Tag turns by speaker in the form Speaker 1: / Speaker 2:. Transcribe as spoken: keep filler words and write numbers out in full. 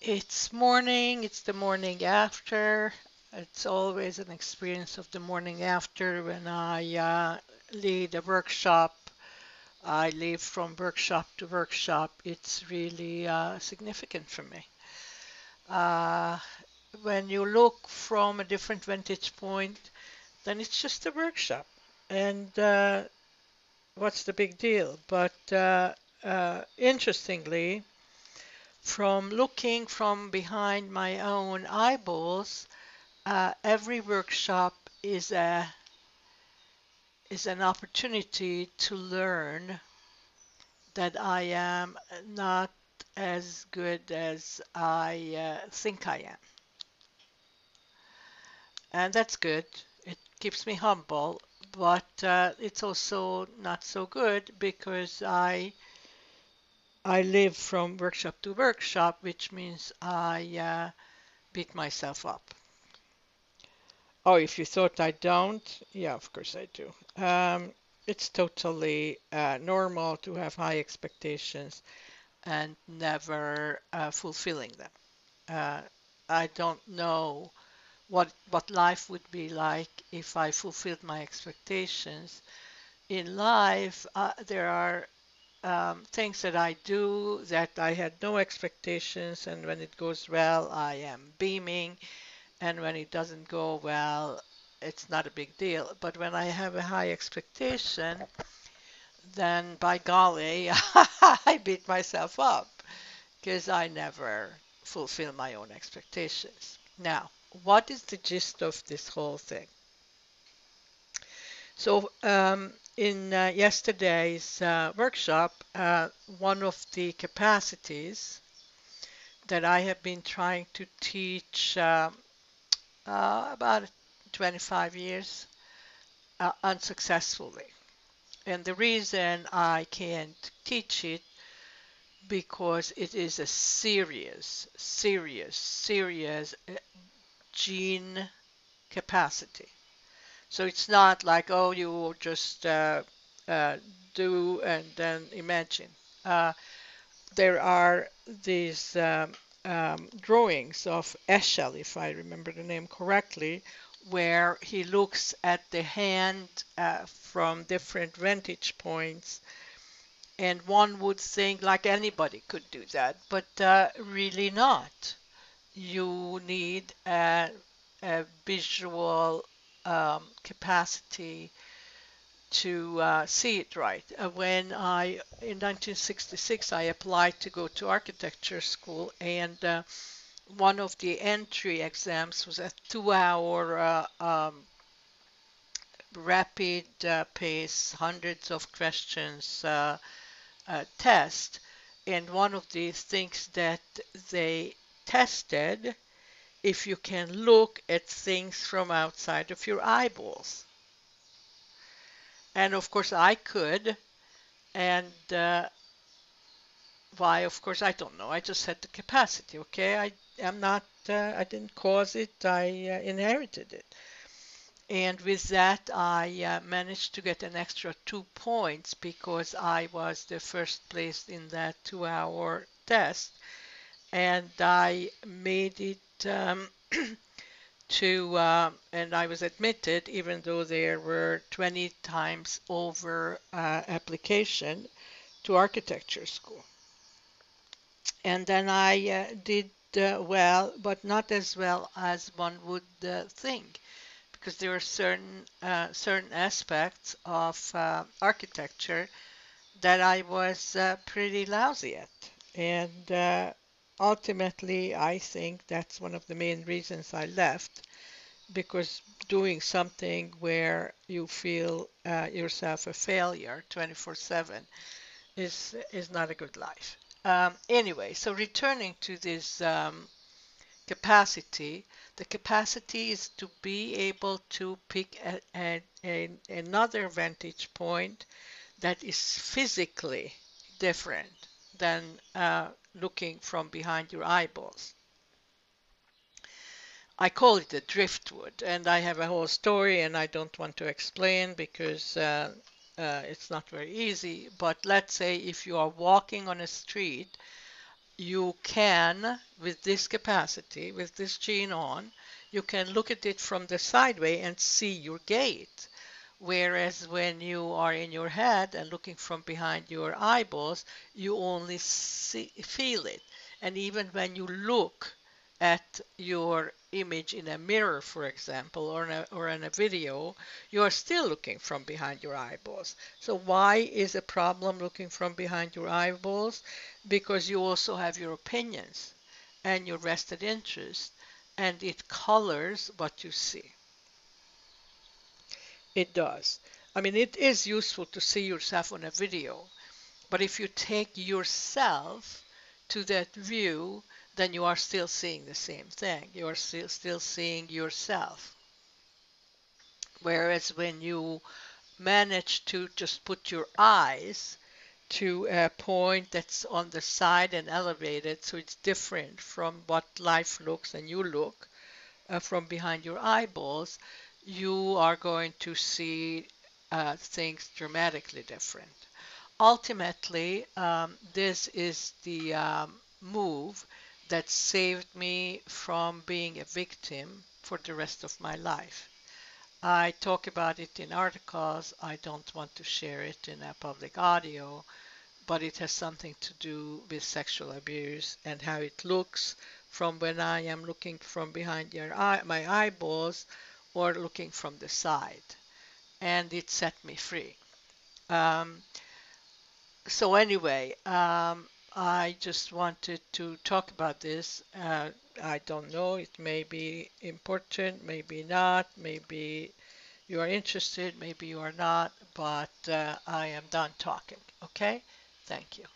Speaker 1: It's morning, it's the morning after. It's always an experience of the morning after when I uh, lead a workshop. I leave from workshop to workshop. It's really uh, significant for me. Uh, when you look from a different vantage point, then it's just a workshop. And uh, what's the big deal? But uh, uh, interestingly, from looking from behind my own eyeballs, Uh, every workshop is a is an opportunity to learn that I am not as good as I uh, think I am, and that's good. It keeps me humble, but uh, it's also not so good because I I live from workshop to workshop, which means I uh, beat myself up. Oh, if you thought I don't, yeah, of course I do. Um, it's totally uh, normal to have high expectations and never uh, fulfilling them. Uh, I don't know what what life would be like if I fulfilled my expectations. In life, uh, there are um, things that I do that I had no expectations, and when it goes well, I am beaming, and when it doesn't go well, it's not a big deal. But when I have a high expectation, then by golly, I beat myself up because I never fulfill my own expectations. Now, what is the gist of this whole thing? So, um, in uh, yesterday's uh, workshop, uh, one of the capacities that I have been trying to teach uh, uh, about twenty-five years uh, unsuccessfully. And the reason I can't teach it because it is a serious, serious, serious uh, gene capacity. So it's not like, oh, you just uh, uh, do and then imagine. Uh, there are these um, um, drawings of Eschel, if I remember the name correctly, where he looks at the hand uh, from different vantage points. And one would think like anybody could do that, but uh, really not. You need a, a visual um, capacity to uh, see it right. Uh, when I, in nineteen sixty-six, I applied to go to architecture school, and uh, one of the entry exams was a two-hour uh, um, rapid uh, pace, hundreds of questions uh, uh, test. And one of the things that they tested if you can look at things from outside of your eyeballs. And of course, I could. And uh, why? Of course, I don't know. I just had the capacity. Okay, I am not. Uh, I didn't cause it. I uh, inherited it. And with that, I uh, managed to get an extra two points because I was the first place in that two-hour test, and I made it um, to, uh, and I was admitted, even though there were twenty times over uh, application to architecture school. And then I uh, did uh, well, but not as well as one would uh, think, because there are certain uh, certain aspects of uh, architecture that I was uh, pretty lousy at. And uh, ultimately, I think that's one of the main reasons I left, because doing something where you feel uh, yourself a failure twenty-four seven is is not a good life. Um, anyway, so returning to this um, capacity, the capacity is to be able to pick a, a, a, another vantage point that is physically different than uh, looking from behind your eyeballs. I call it the driftwood, and I have a whole story, and I don't want to explain because uh, uh, it's not very easy. But let's say if you are walking on a street you can, with this capacity, with this gene on, you can look at it from the sideway and see your gate. Whereas when you are in your head and looking from behind your eyeballs, you only see, feel it. And even when you look at your image in a mirror, for example, or in a, or in a video, you are still looking from behind your eyeballs. So why is a problem looking from behind your eyeballs? Because you also have your opinions and your vested interest, and it colors what you see. It does. I mean, it is useful to see yourself on a video, but if you take yourself to that view, then you are still seeing the same thing. You are still, still seeing yourself. Whereas when you manage to just put your eyes to a point that's on the side and elevated, so it's different from what life looks and you look uh, from behind your eyeballs, you are going to see uh, things dramatically different. Ultimately, um, this is the um, move that saved me from being a victim for the rest of my life. I talk about it in articles. I don't want to share it in a public audio, but it has something to do with sexual abuse and how it looks from when I am looking from behind your eye, my eyeballs or looking from the side. And it set me free. Um, so anyway, um, I just wanted to talk about this. Uh, I don't know, it may be important, maybe not, maybe you are interested, maybe you are not, but uh, I am done talking. Okay? Thank you.